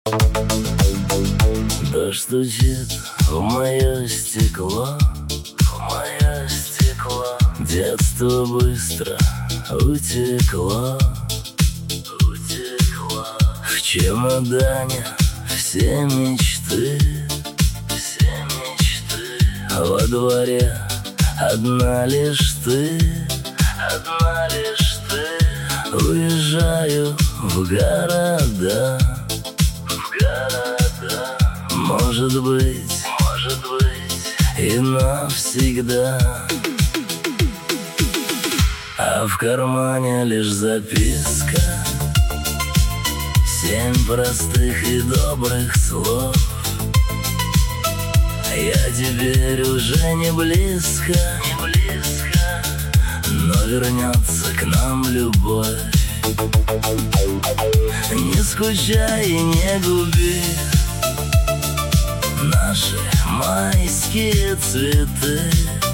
Дождь стучит в мое стекло, Детство быстро утекло. В чемодане все мечты, во дворе одна лишь ты. Уезжаю в города, может быть, и навсегда. А в кармане лишь записка, 7 простых и добрых слов. Я теперь уже не близко, но вернется к нам любовь. Не скучай и не губи наши майские цветы.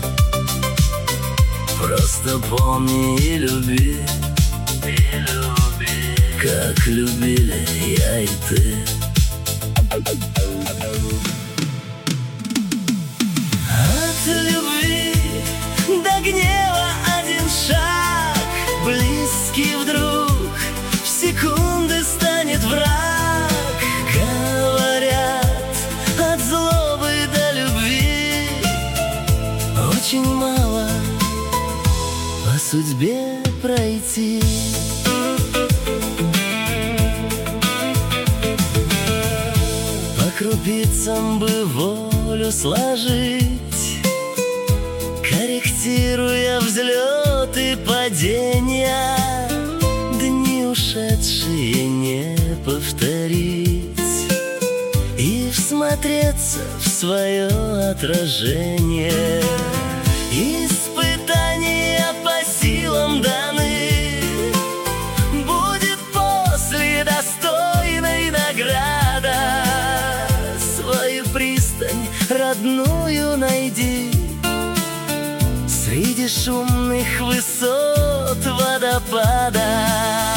Просто помни и люби, как любили я и ты. От любви до гнева один шаг, близкий вдруг в секунды станет враг. Говорят, от злобы до любви очень мало по судьбе пройти. По крупицам бы волю сложить, корректируя взлеты и падения. Дни ушедшие не повторить и всмотреться в свое отражение. Испытания по силам даны, будет после достойной награда. Свою пристань родную найди среди шумных высот водопада.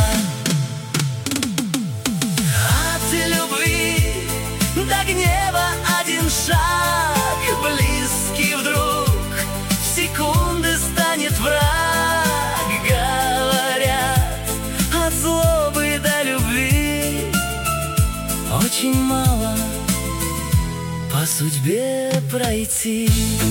От любви до гнева один шаг, близкий вдруг в секунды станет враг. Говорят, от злобы до любви очень мало по судьбе пройти.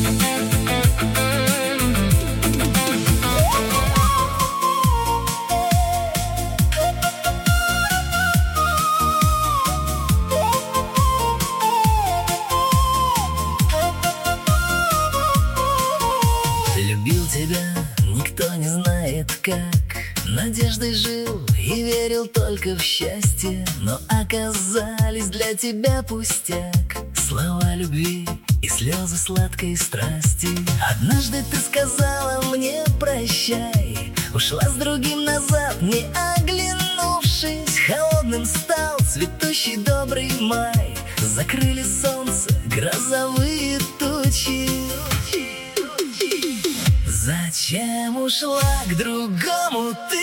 Любил тебя никто не знает как, надеждой жил и верил только в счастье, но оказались для тебя пустяк. Слова любви и слезы сладкой страсти. Однажды ты сказала мне прощай, ушла с другим назад, не оглянувшись. Холодным стал цветущий добрый май, закрыли солнце грозовые тучи. Зачем ушла к другому ты?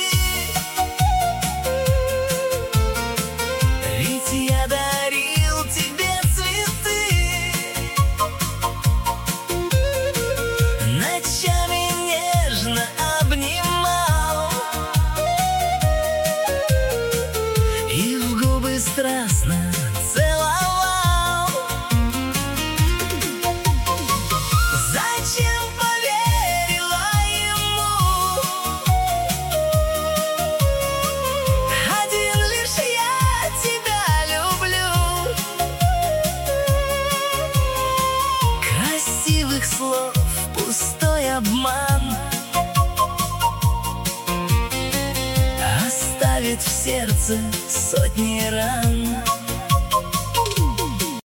Ведь я дарил тебе цветы, ночами нежно обнимал и в губы страстно целовал. Зачем слов пустой обман оставит в сердце сотни ран?